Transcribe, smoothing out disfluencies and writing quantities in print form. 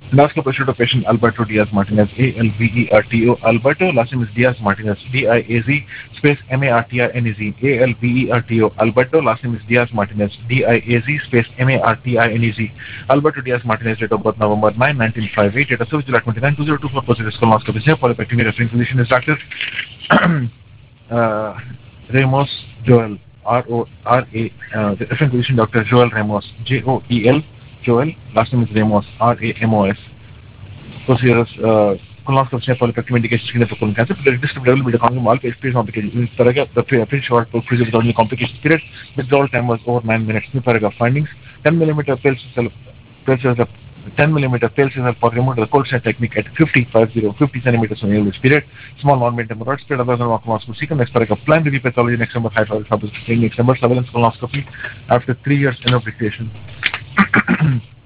Endoscopy issued to patient Alberto Diaz Martinez, ALVERTO, Alberto, last name is Diaz Martinez, DIAZ, space MARTINEZ, ALVERTO, Alberto, last name is Diaz Martinez, DIAZ, space MARTINEZ, Alberto Diaz Martinez, date of birth November 9, 1958, date of service July 29, 2024, procedure colonoscopy, here, polypectomy, referring physician is Dr. uh, Ramos Joel, R-O-R-A, the referring physician Dr. Joel Ramos, Joel, Joel, last name is Ramos, Ramos. Procedures, colonoscopy, polypectomy, indication, skin of colon cancer, district level with the condom, all phase complications. In paragraph, the finished short freeze without any complications period, withdrawal time was over 9 minutes. New paragraph findings, 10 millimeter pale cell, 10 millimeter pale cell for removal of the cold snap technique at 50 centimeters on the period, small non-maintain hemorrhoid spread other than colonoscopy sequence. Next paragraph, plan review pathology, next number, high next number, surveillance colonoscopy after 3 years in application.